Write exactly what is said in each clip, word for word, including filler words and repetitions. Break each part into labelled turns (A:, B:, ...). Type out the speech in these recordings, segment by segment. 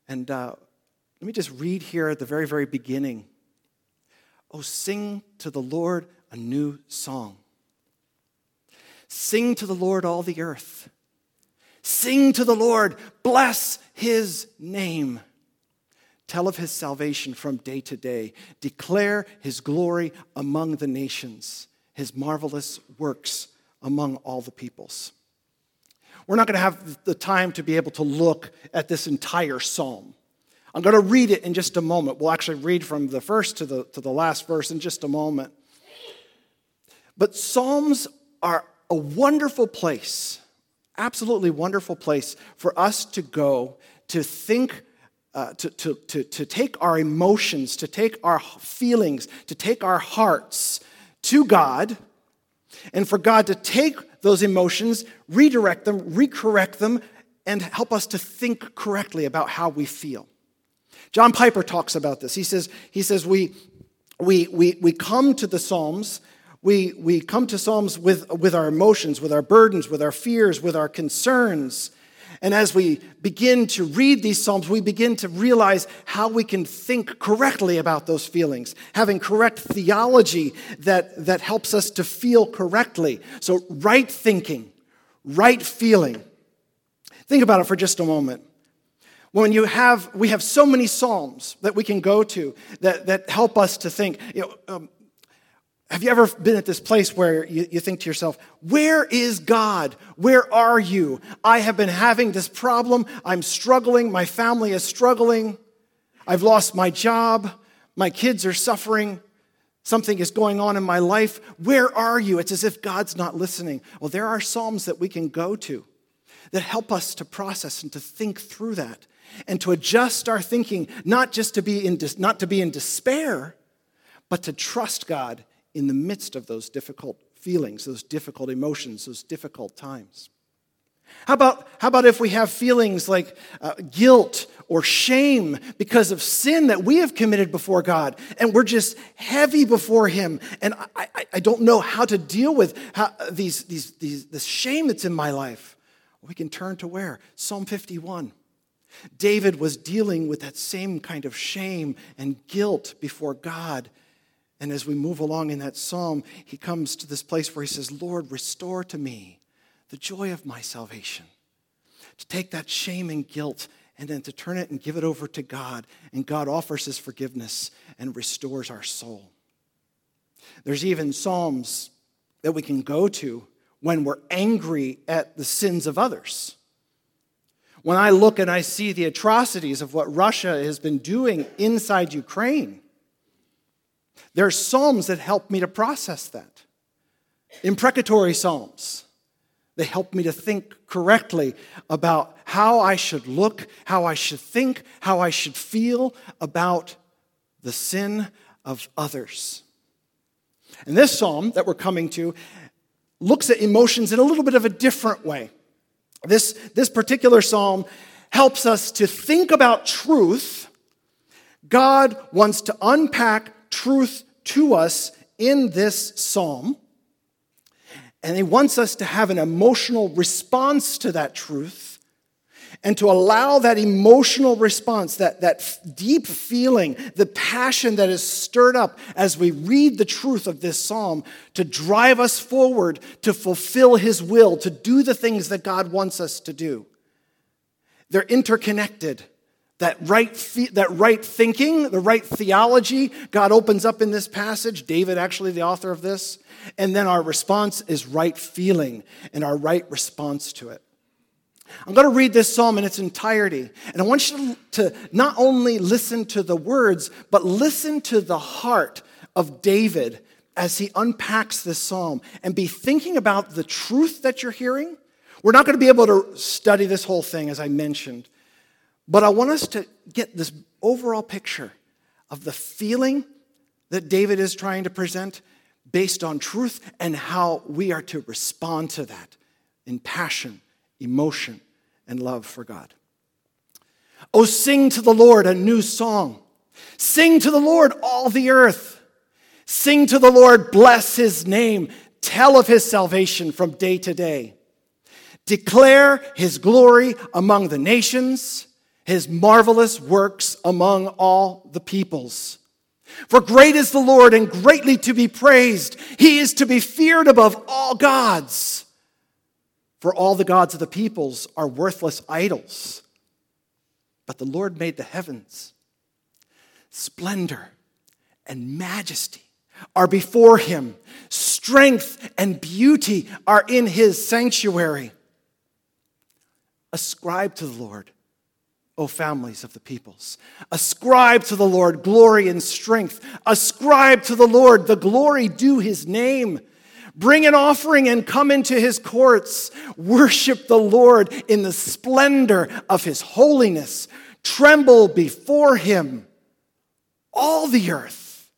A: And uh, let me just read here at the very, very beginning. Oh, sing to the Lord a new song. Sing to the Lord all the earth. Sing to the Lord, bless his name. Tell of his salvation from day to day. Declare his glory among the nations, his marvelous works among all the peoples. We're not going to have the time to be able to look at this entire psalm. I'm going to read it in just a moment. We'll actually read from the first to the, to the last verse in just a moment. But psalms are a wonderful place, absolutely wonderful place for us to go to think, uh, to, to, to, to take our emotions, to take our feelings, to take our hearts to God, and for God to take those emotions, redirect them, recorrect them, and help us to think correctly about how we feel. John Piper talks about this. He says, he says we, we, we, we come to the Psalms, we, we come to Psalms with, with our emotions, with our burdens, with our fears, with our concerns. And as we begin to read these Psalms, we begin to realize how we can think correctly about those feelings, having correct theology that, that helps us to feel correctly. So right thinking, right feeling. Think about it for just a moment. When you have, we have so many Psalms that we can go to that, that help us to think. You know, um, have you ever been at this place where you, you think to yourself, where is God? Where are you? I have been having this problem. I'm struggling. My family is struggling. I've lost my job. My kids are suffering. Something is going on in my life. Where are you? It's as if God's not listening. Well, there are Psalms that we can go to that help us to process and to think through that and to adjust our thinking, not just to be in not to be in despair, but to trust God in the midst of those difficult feelings, those difficult emotions, those difficult times. How about, how about if we have feelings like uh, guilt or shame because of sin that we have committed before God, and we're just heavy before him, and I, I, I don't know how to deal with how, these, these, these, this shame that's in my life? We can turn to where? Psalm fifty-one. David was dealing with that same kind of shame and guilt before God. And as we move along in that psalm, he comes to this place where he says, Lord, restore to me the joy of my salvation. To take that shame and guilt and then to turn it and give it over to God. And God offers his forgiveness and restores our soul. There's even psalms that we can go to when we're angry at the sins of others. When I look and I see the atrocities of what Russia has been doing inside Ukraine, there are psalms that help me to process that. Imprecatory psalms. They help me to think correctly about how I should look, how I should think, how I should feel about the sin of others. And this psalm that we're coming to looks at emotions in a little bit of a different way. This, this particular psalm helps us to think about truth. God wants to unpack truth to us in this psalm. And he wants us to have an emotional response to that truth and to allow that emotional response, that, that deep feeling, the passion that is stirred up as we read the truth of this psalm to drive us forward to fulfill his will, to do the things that God wants us to do. They're interconnected. That right, that right thinking, the right theology, God opens up in this passage. David, actually the author of this. And then our response is right feeling and our right response to it. I'm going to read this psalm in its entirety. And I want you to not only listen to the words, but listen to the heart of David as he unpacks this psalm and be thinking about the truth that you're hearing. We're not going to be able to study this whole thing, as I mentioned. But I want us to get this overall picture of the feeling that David is trying to present based on truth and how we are to respond to that in passion, emotion, and love for God. Oh, sing to the Lord a new song. Sing to the Lord all the earth. Sing to the Lord, bless his name. Tell of his salvation from day to day. Declare his glory among the nations, his marvelous works among all the peoples. For great is the Lord and greatly to be praised. He is to be feared above all gods. For all the gods of the peoples are worthless idols. But the Lord made the heavens. Splendor and majesty are before him. Strength and beauty are in his sanctuary. Ascribe to the Lord, O families of the peoples. Ascribe to the Lord glory and strength. Ascribe to the Lord the glory due his name. Bring an offering and come into his courts. Worship the Lord in the splendor of his holiness. Tremble before him, all the earth.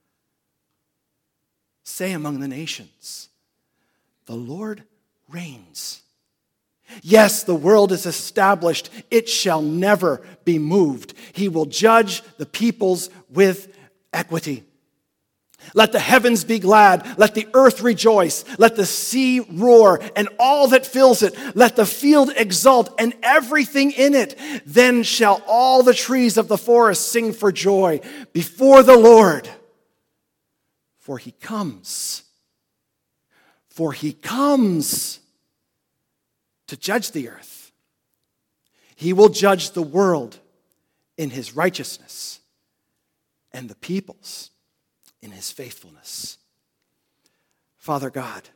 A: Say among the nations, the Lord reigns. Yes, the world is established. It shall never be moved. He will judge the peoples with equity. Let the heavens be glad. Let the earth rejoice. Let the sea roar and all that fills it. Let the field exult and everything in it. Then shall all the trees of the forest sing for joy before the Lord. For he comes. For he comes to judge the earth. He will judge the world in his righteousness and the peoples in his faithfulness. Father God,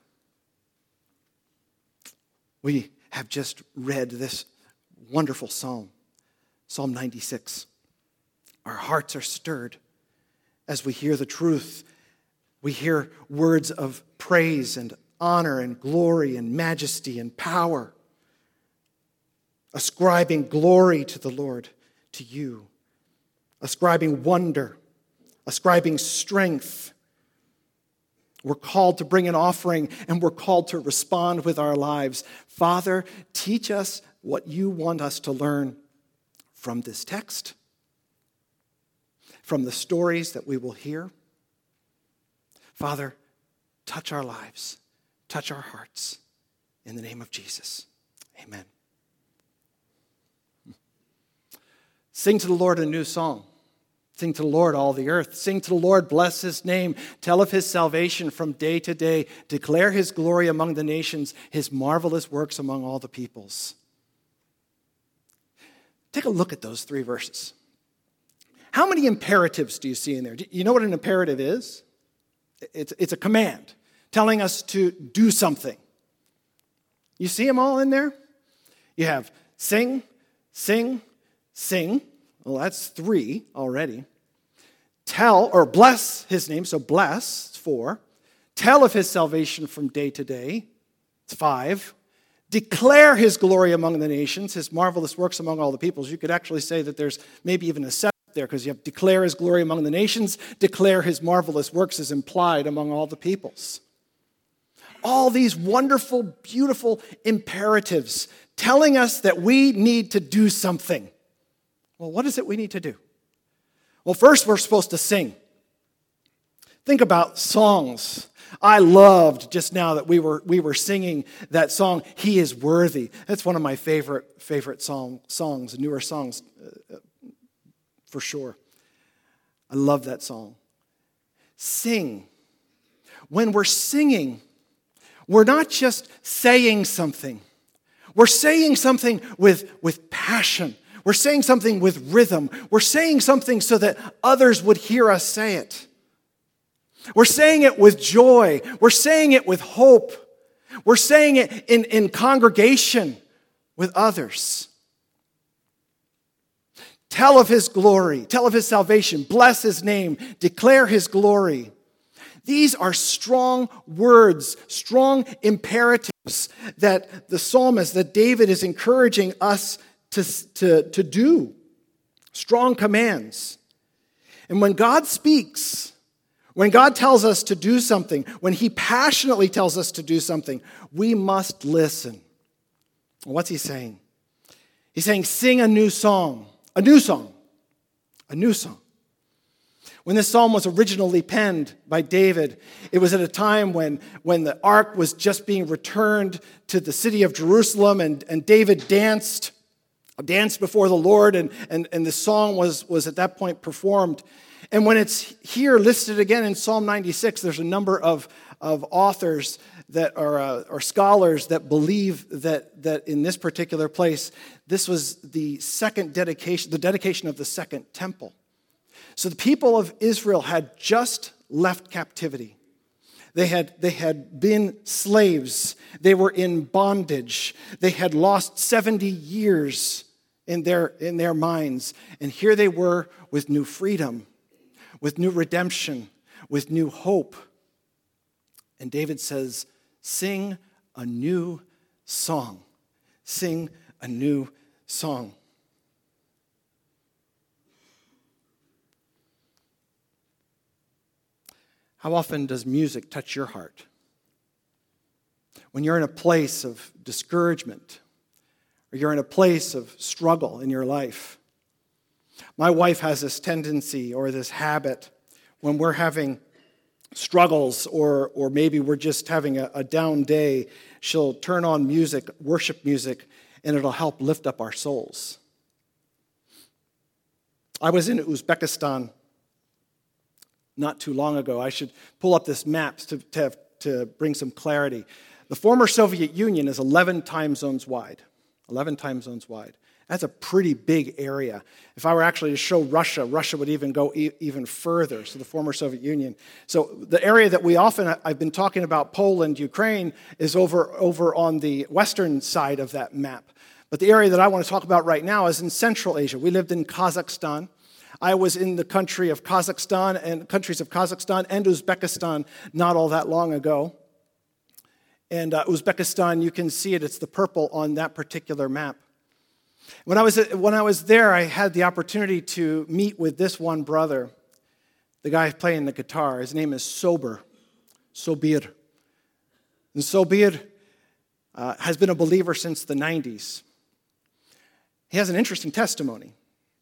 A: we have just read this wonderful psalm, Psalm ninety-six. Our hearts are stirred as we hear the truth. We hear words of praise and honor and glory and majesty and power, ascribing glory to the Lord, to you, ascribing wonder, ascribing strength. We're called to bring an offering, and we're called to respond with our lives. Father, teach us what you want us to learn from this text, from the stories that we will hear. Father, touch our lives, touch our hearts, in the name of Jesus. Amen. Sing to the Lord a new song. Sing to the Lord, all the earth. Sing to the Lord, bless his name. Tell of his salvation from day to day. Declare his glory among the nations, his marvelous works among all the peoples. Take a look at those three verses. How many imperatives do you see in there? Do you know what an imperative is? It's, it's a command telling us to do something. You see them all in there? You have sing, sing, sing. Well, that's three already. Tell, or bless his name, so bless, it's four. Tell of his salvation from day to day, it's five. Declare his glory among the nations, his marvelous works among all the peoples. You could actually say that there's maybe even a seventh there, because you have declare his glory among the nations, declare his marvelous works is implied among all the peoples. All these wonderful, beautiful imperatives telling us that we need to do something. Well, what is it we need to do? Well, first we're supposed to sing. Think about songs. I loved just now that we were we were singing that song, He is Worthy. That's one of my favorite favorite song, songs, newer songs, uh, for sure. I love that song. Sing. When we're singing, we're not just saying something. We're saying something with, with passion. We're saying something with rhythm. We're saying something so that others would hear us say it. We're saying it with joy. We're saying it with hope. We're saying it in, in congregation with others. Tell of his glory. Tell of his salvation. Bless his name. Declare his glory. These are strong words, strong imperatives that the psalmist, that David is encouraging us to, to, to do. Strong commands. And when God speaks, when God tells us to do something, when he passionately tells us to do something, we must listen. What's he saying? He's saying, sing a new song. A new song. A new song. When this psalm was originally penned by David, it was at a time when, when the ark was just being returned to the city of Jerusalem, and, and David danced danced before the Lord, and, and, and the song was, was at that point performed. And when it's here listed again in Psalm ninety-six, there's a number of, of authors that are uh, or scholars that believe that, that in this particular place, this was the second dedication, the dedication of the second temple. So the people of Israel had just left captivity. They had, they had been slaves. They were in bondage. They had lost seventy years in their, in their minds. And here they were with new freedom, with new redemption, with new hope. And David says, sing a new song. Sing a new song. How often does music touch your heart? When you're in a place of discouragement, or you're in a place of struggle in your life. My wife has this tendency or this habit when we're having struggles or, or maybe we're just having a, a down day, she'll turn on music, worship music, and it'll help lift up our souls. I was in Uzbekistan not too long ago. I should pull up this map to, to, have, to bring some clarity. The former Soviet Union is eleven time zones wide. eleven time zones wide. That's a pretty big area. If I were actually to show Russia, Russia would even go e- even further, so the former Soviet Union. So the area that we often, I've been talking about, Poland, Ukraine, is over, over on the western side of that map. But the area that I want to talk about right now is in Central Asia. We lived in Kazakhstan. I was in the country of Kazakhstan and countries of Kazakhstan and Uzbekistan not all that long ago. And uh, Uzbekistan, you can see it, it's the purple on that particular map. When I was when I was there, I had the opportunity to meet with this one brother, the guy playing the guitar. His name is Sober, Sobir. And Sobir uh, has been a believer since the nineties. He has an interesting testimony.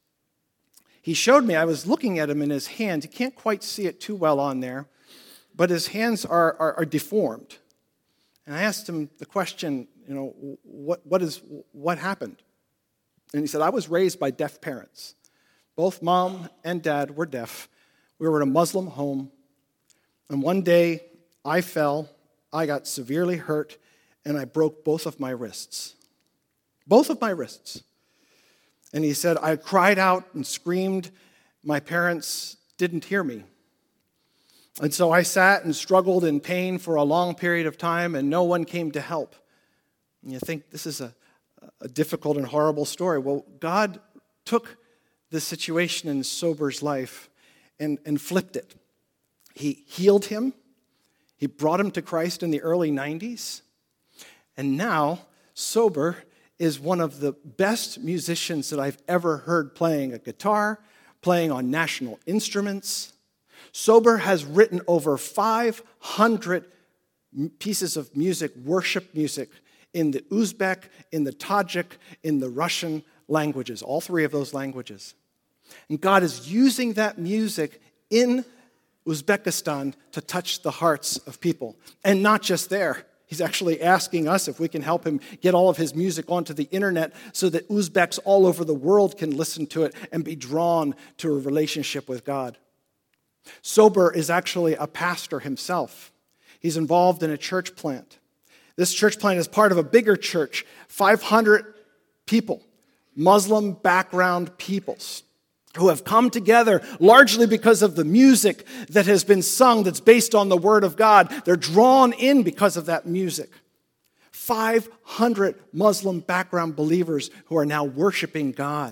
A: He showed me, I was looking at him in his hands. You can't quite see it too well on there, but his hands are, are, are deformed. And I asked him the question, you know, what, what, is, what happened? And he said, I was raised by deaf parents. Both mom and dad were deaf. We were in a Muslim home. And one day, I fell, I got severely hurt, and I broke both of my wrists. Both of my wrists. And he said, I cried out and screamed. My parents didn't hear me. And so I sat and struggled in pain for a long period of time, and no one came to help. And you think this is a, a difficult and horrible story. Well, God took this situation in Sober's life and, and flipped it. He healed him. He brought him to Christ in the early nineties. And now, Sober is one of the best musicians that I've ever heard playing a guitar, playing on national instruments. Sober has written over five hundred pieces of music, worship music, in the Uzbek, in the Tajik, in the Russian languages, all three of those languages. And God is using that music in Uzbekistan to touch the hearts of people. And not just there. He's actually asking us if we can help him get all of his music onto the internet so that Uzbeks all over the world can listen to it and be drawn to a relationship with God. Sober is actually a pastor himself. He's involved in a church plant. This church plant is part of a bigger church, five hundred people, Muslim background peoples, who have come together largely because of the music that has been sung that's based on the Word of God. They're drawn in because of that music. five hundred Muslim background believers who are now worshiping God.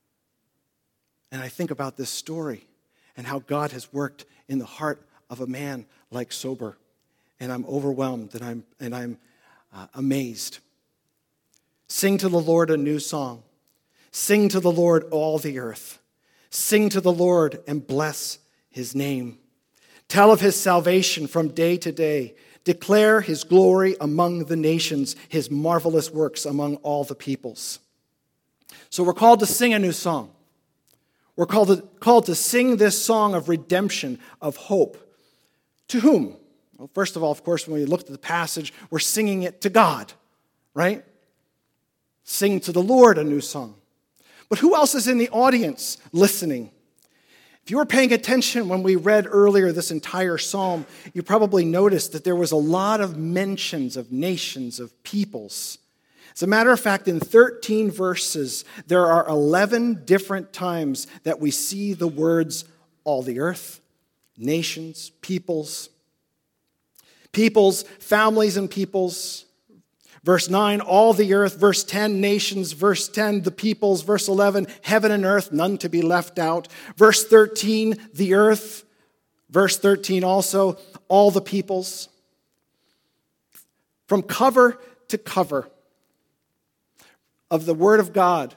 A: And I think about this story and how God has worked in the heart of a man like Sober. And I'm overwhelmed and I'm, and I'm uh, amazed. Sing to the Lord a new song. Sing to the Lord all the earth. Sing to the Lord and bless his name. Tell of his salvation from day to day. Declare his glory among the nations, his marvelous works among all the peoples. So we're called to sing a new song. We're called to, called to sing this song of redemption, of hope. To whom? Well, first of all, of course, when we look at the passage, we're singing it to God, right? Sing to the Lord a new song. But who else is in the audience listening? If you were paying attention when we read earlier this entire psalm, you probably noticed that there was a lot of mentions of nations, of peoples. As a matter of fact, in thirteen verses, there are eleven different times that we see the words all the earth, nations, peoples, peoples, families and peoples. Verse nine, all the earth. Verse ten, nations. Verse ten, the peoples. Verse eleven, heaven and earth, none to be left out. Verse thirteen, the earth. Verse thirteen also, all the peoples. From cover to cover of the Word of God,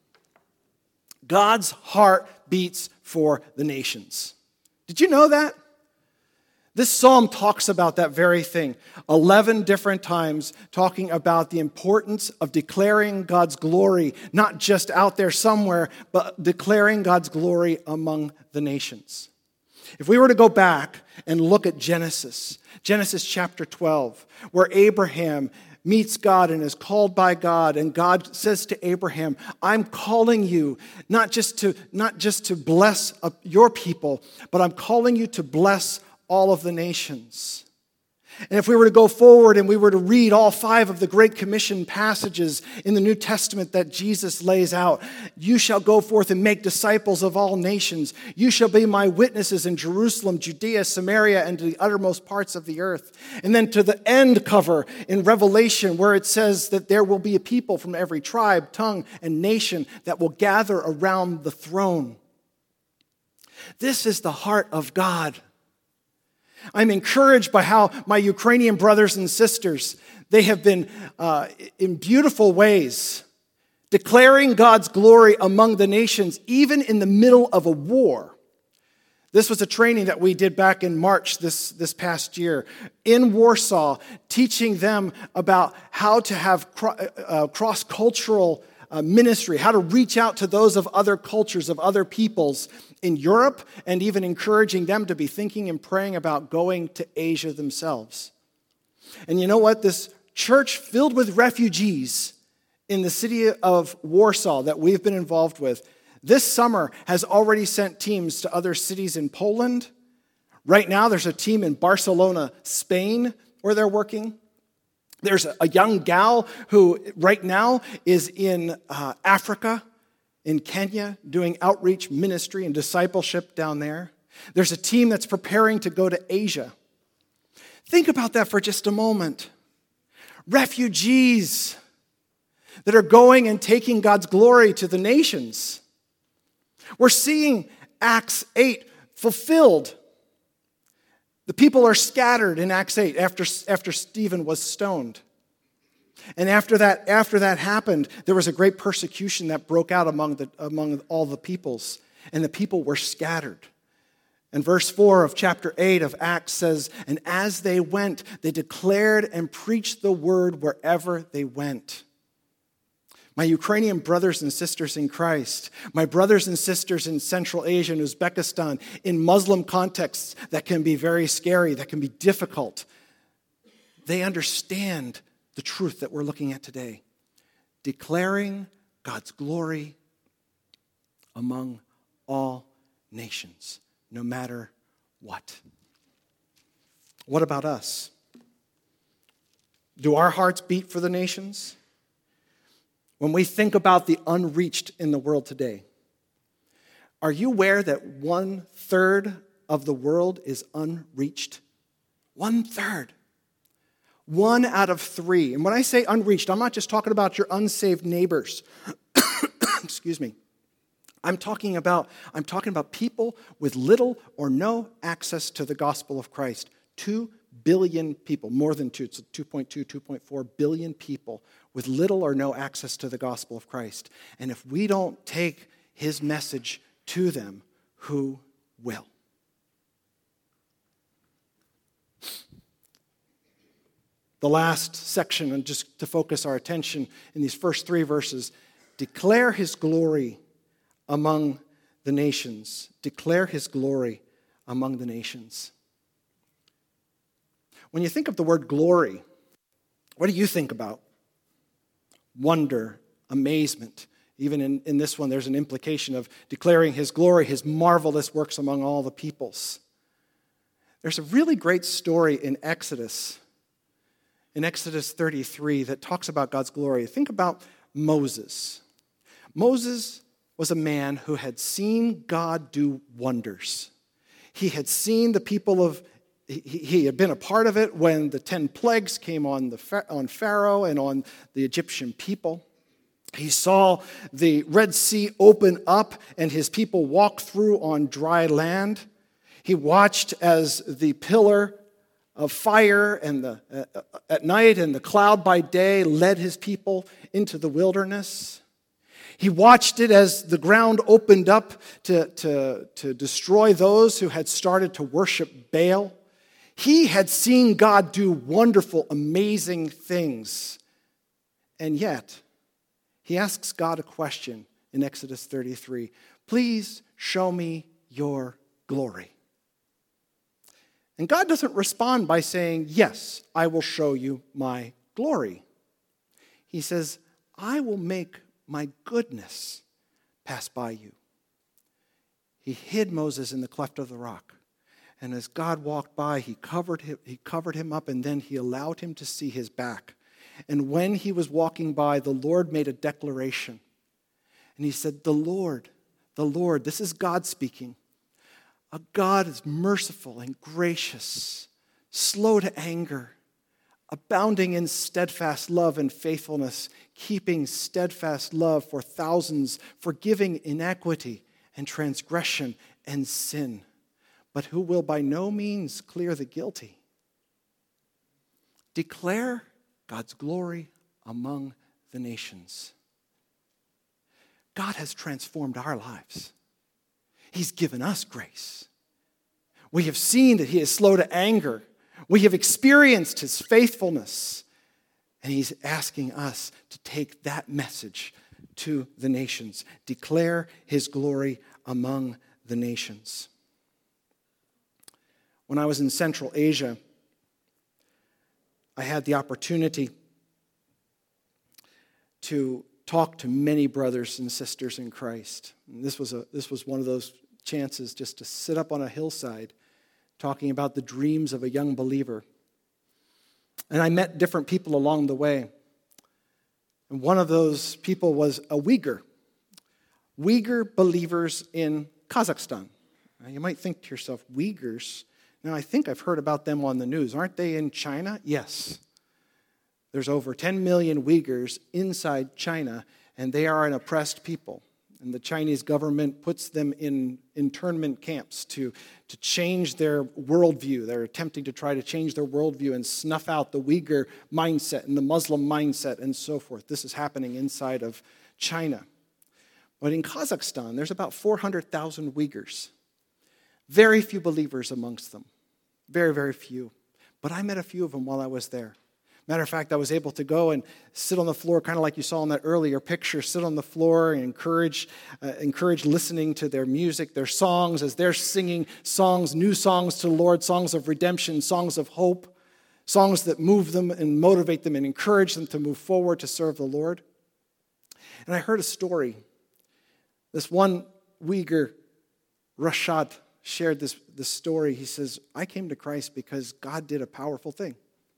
A: God's heart beats for the nations. Did you know that? This psalm talks about that very thing. Eleven different times talking about the importance of declaring God's glory, not just out there somewhere, but declaring God's glory among the nations. If we were to go back and look at Genesis, Genesis chapter twelve, where Abraham meets God and is called by God, and God says to Abraham, I'm calling you not just to, not just to bless your people, but I'm calling you to bless all of the nations. And if we were to go forward and we were to read all five of the Great Commission passages in the New Testament that Jesus lays out, you shall go forth and make disciples of all nations. You shall be my witnesses in Jerusalem, Judea, Samaria, and to the uttermost parts of the earth. And then to the end cover in Revelation where it says that there will be a people from every tribe, tongue, and nation that will gather around the throne. This is the heart of God. I'm encouraged by how my Ukrainian brothers and sisters, they have been, uh, in beautiful ways, declaring God's glory among the nations, even in the middle of a war. This was a training that we did back in March this, this past year in Warsaw, teaching them about how to have cro- uh, cross-cultural uh, ministry, how to reach out to those of other cultures, of other peoples in Europe, and even encouraging them to be thinking and praying about going to Asia themselves. And you know what? This church filled with refugees in the city of Warsaw that we've been involved with, this summer has already sent teams to other cities in Poland. Right now, there's a team in Barcelona, Spain, where they're working. There's a young gal who right now is in uh, Africa, in Kenya, doing outreach ministry and discipleship down there. There's a team that's preparing to go to Asia. Think about that for just a moment. Refugees that are going and taking God's glory to the nations. We're seeing Acts eight fulfilled. The people are scattered in Acts eight after, after Stephen was stoned. And after that, after that happened, there was a great persecution that broke out among, the, among all the peoples. And the people were scattered. And verse four of chapter eight of Acts says, and as they went, they declared and preached the word wherever they went. My Ukrainian brothers and sisters in Christ, my brothers and sisters in Central Asia and Uzbekistan, in Muslim contexts that can be very scary, that can be difficult, they understand the truth that we're looking at today. Declaring God's glory among all nations, no matter what. What about us? Do our hearts beat for the nations? When we think about the unreached in the world today, are you aware that one third of the world is unreached? One third. One out of three. And when I say unreached, I'm not just talking about your unsaved neighbors. Excuse me. I'm talking about, I'm talking about people with little or no access to the gospel of Christ. Two billion people, more than two, it's two point two, two point four billion people with little or no access to the gospel of Christ. And if we don't take his message to them, who will? The last section, and just to focus our attention in these first three verses, declare his glory among the nations. Declare his glory among the nations. When you think of the word glory, what do you think about? Wonder, amazement, Even in, in this one, there's an implication of declaring his glory, his marvelous works among all the peoples. There's a really great story in Exodus, in Exodus thirty-three, that talks about God's glory. Think about Moses. Moses was a man who had seen God do wonders. He had seen the people of, he, he had been a part of it when the ten plagues came on, the, on Pharaoh and on the Egyptian people. He saw the Red Sea open up and his people walk through on dry land. He watched as the pillar of fire and the, uh, at night and the cloud by day led his people into the wilderness. He watched it as the ground opened up to, to, to destroy those who had started to worship Baal. He had seen God do wonderful, amazing things. And yet, he asks God a question in Exodus thirty-three. Please show me your glory. And God doesn't respond by saying, yes, I will show you my glory. He says, I will make my goodness pass by you. He hid Moses in the cleft of the rock. And as God walked by, he covered him, he covered him up, and then he allowed him to see his back. And when he was walking by, the Lord made a declaration. And he said, the Lord, the Lord, this is God speaking. A God is merciful and gracious, slow to anger, abounding in steadfast love and faithfulness, keeping steadfast love for thousands, forgiving iniquity and transgression and sin, but who will by no means clear the guilty. Declare God's glory among the nations. God has transformed our lives. He's given us grace. We have seen that he is slow to anger. We have experienced his faithfulness. And he's asking us to take that message to the nations. Declare his glory among the nations. When I was in Central Asia, I had the opportunity to talk to many brothers and sisters in Christ. And this was a this was one of those chances just to sit up on a hillside talking about the dreams of a young believer. And I met different people along the way. And one of those people was a Uyghur. Uyghur believers in Kazakhstan. Now you might think to yourself, Uyghurs? Now I think I've heard about them on the news. Aren't they in China? Yes. There's over ten million Uyghurs inside China, and they are an oppressed people. And the Chinese government puts them in internment camps to, to change their worldview. They're attempting to try to change their worldview and snuff out the Uyghur mindset and the Muslim mindset and so forth. This is happening inside of China. But in Kazakhstan, there's about four hundred thousand Uyghurs. Very few believers amongst them. Very, very few. But I met a few of them while I was there. Matter of fact, I was able to go and sit on the floor, kind of like you saw in that earlier picture, sit on the floor and encourage, uh, encourage listening to their music, their songs, as they're singing songs, new songs to the Lord, songs of redemption, songs of hope, songs that move them and motivate them and encourage them to move forward to serve the Lord. And I heard a story. This one Uyghur, Rashad, shared this, this story. He says, I came to Christ because God did a powerful thing.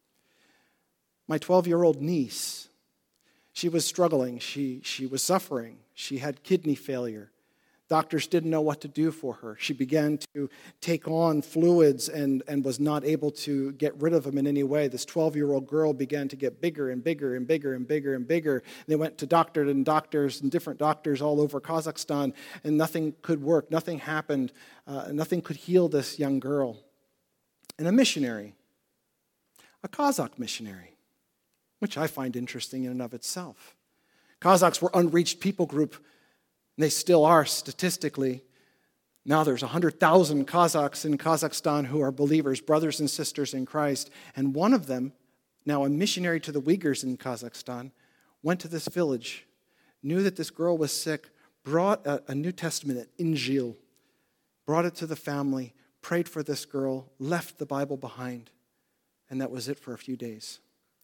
A: My twelve-year-old niece, she was struggling. She, she was suffering. She had kidney failure. Doctors didn't know what to do for her. She began to take on fluids and, and was not able to get rid of them in any way. This twelve-year-old girl began to get bigger and bigger and bigger and bigger and bigger. They went to doctors and doctors and different doctors all over Kazakhstan, and nothing could work. Nothing happened. Uh, nothing could heal this young girl. And a missionary, a Kazakh missionary, which I find interesting in and of itself. Kazakhs were unreached people group, and they still are statistically. Now there's one hundred thousand Kazakhs in Kazakhstan who are believers, brothers and sisters in Christ. And one of them, now a missionary to the Uyghurs in Kazakhstan, went to this village, knew that this girl was sick, brought a, a New Testament, an Injil, brought it to the family, prayed for this girl, left the Bible behind, and that was it for a few days.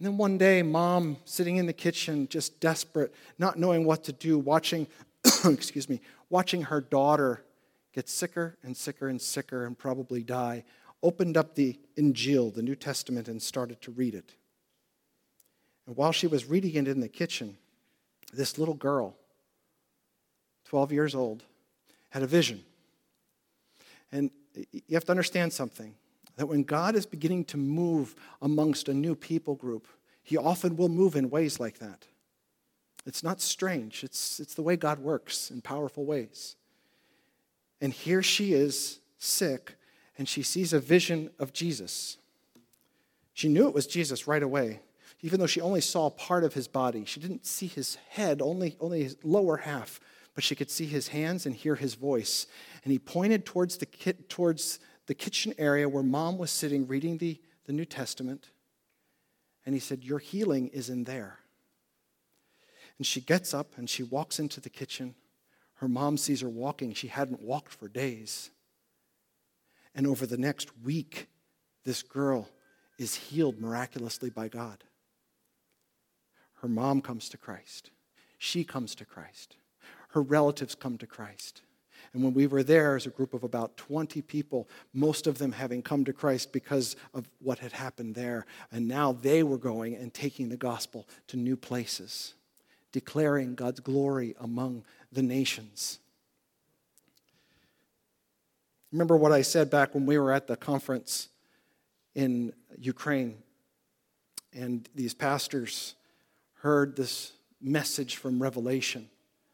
A: And then one day, mom sitting in the kitchen, just desperate, not knowing what to do, watching, excuse me, watching her daughter get sicker and sicker and sicker and probably die, opened up the Injil, the New Testament, and started to read it. And while she was reading it in the kitchen, this little girl, twelve years old, had a vision. And you have to understand something, that when God is beginning to move amongst a new people group, he often will move in ways like that. It's not strange. It's, it's the way God works in powerful ways. And here she is, sick, and she sees a vision of Jesus. She knew it was Jesus right away, even though she only saw part of his body. She didn't see his head, only, only his lower half, but she could see his hands and hear his voice. And he pointed towards the ki- towards the kitchen area where mom was sitting reading the, the New Testament. And he said, "Your healing is in there." And she gets up and she walks into the kitchen. Her mom sees her walking. She hadn't walked for days. And over the next week, this girl is healed miraculously by God. Her mom comes to Christ. She comes to Christ. Her relatives come to Christ. And when we were there as a group of about twenty people, most of them having come to Christ because of what had happened there. And now they were going and taking the gospel to new places, declaring God's glory among the nations. Remember what I said back when we were at the conference in Ukraine, and these pastors heard this message from Revelation,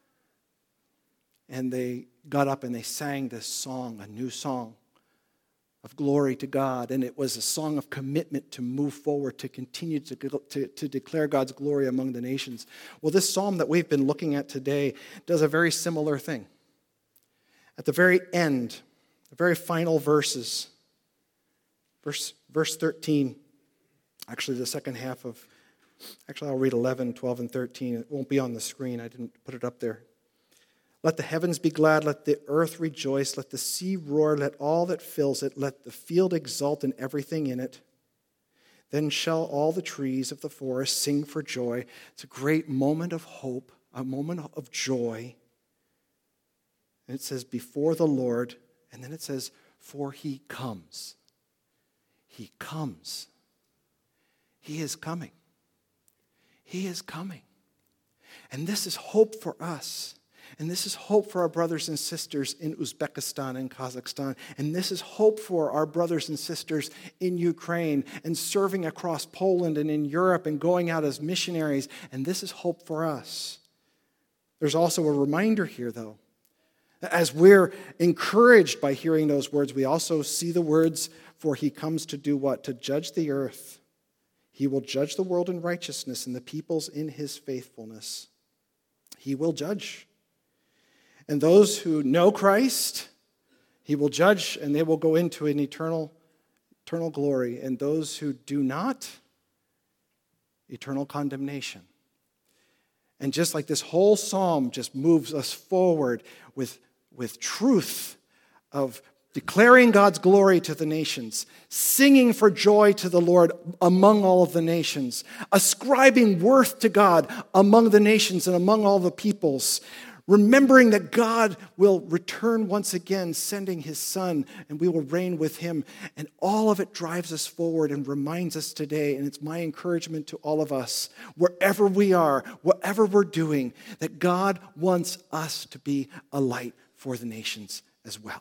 A: and they got up and they sang this song, a new song of glory to God, and it was a song of commitment to move forward, to continue to, to, to declare God's glory among the nations. Well, this psalm that we've been looking at today does a very similar thing. At the very end, the very final verses, verse, verse thirteen, actually the second half of, actually I'll read eleven, twelve, and thirteen. It won't be on the screen. I didn't put it up there. Let the heavens be glad, let the earth rejoice, let the sea roar, let all that fills it, let the field exult and everything in it. Then shall all the trees of the forest sing for joy. It's a great moment of hope, a moment of joy. And it says, before the Lord, and then it says, for he comes. He comes. He is coming. He is coming. And this is hope for us. And this is hope for our brothers and sisters in Uzbekistan and Kazakhstan. And this is hope for our brothers and sisters in Ukraine and serving across Poland and in Europe and going out as missionaries. And this is hope for us. There's also a reminder here, though. As we're encouraged by hearing those words, we also see the words, for he comes to do what? To judge the earth. He will judge the world in righteousness and the peoples in his faithfulness. He will judge. And those who know Christ, he will judge, and they will go into an eternal, eternal glory. And those who do not, eternal condemnation. And just like this whole psalm just moves us forward with, with truth of declaring God's glory to the nations, singing for joy to the Lord among all of the nations, ascribing worth to God among the nations and among all the peoples, remembering that God will return once again, sending his Son, and we will reign with him. And all of it drives us forward and reminds us today, and it's my encouragement to all of us, wherever we are, whatever we're doing, that God wants us to be a light for the nations as well.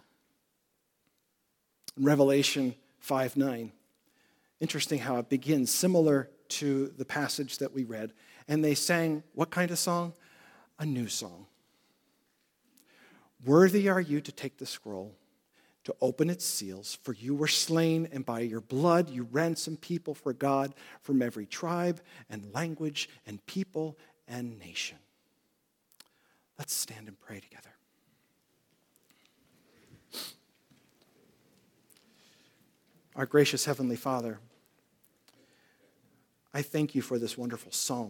A: In Revelation five nine, interesting how it begins, similar to the passage that we read. And they sang what kind of song? A new song. Worthy are you to take the scroll, to open its seals, for you were slain, and by your blood you ransomed people for God from every tribe and language and people and nation. Let's stand and pray together. Our gracious Heavenly Father, I thank you for this wonderful psalm.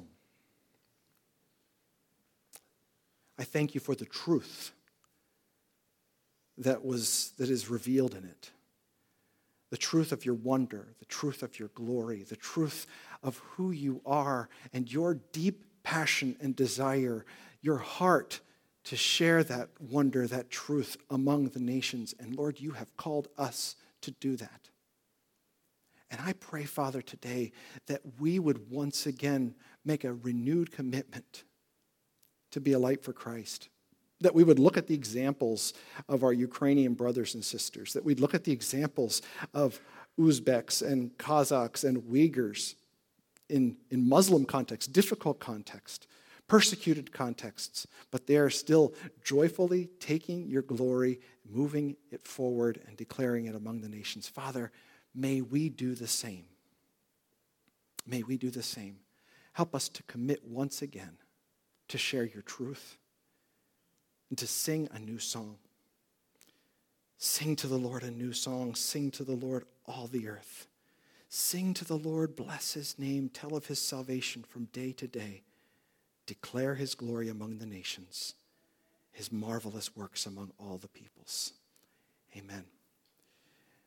A: I thank you for the truth that was that is revealed in it. the truth of your wonder, the truth of your glory, the truth of who you are, and your deep passion and desire, your heart to share that wonder, that truth among the nations. And Lord, you have called us to do that. And I pray, Father, today that we would once again make a renewed commitment to be a light for Christ. That we would look at the examples of our Ukrainian brothers and sisters. That we'd look at the examples of Uzbeks and Kazakhs and Uyghurs in, in Muslim context, difficult context, persecuted contexts. But they are still joyfully taking your glory, moving it forward, and declaring it among the nations. Father, may we do the same. May we do the same. Help us to commit once again to share your truth and to sing a new song. Sing to the Lord a new song. Sing to the Lord all the earth. Sing to the Lord, bless his name, tell of his salvation from day to day. Declare his glory among the nations, his marvelous works among all the peoples. Amen.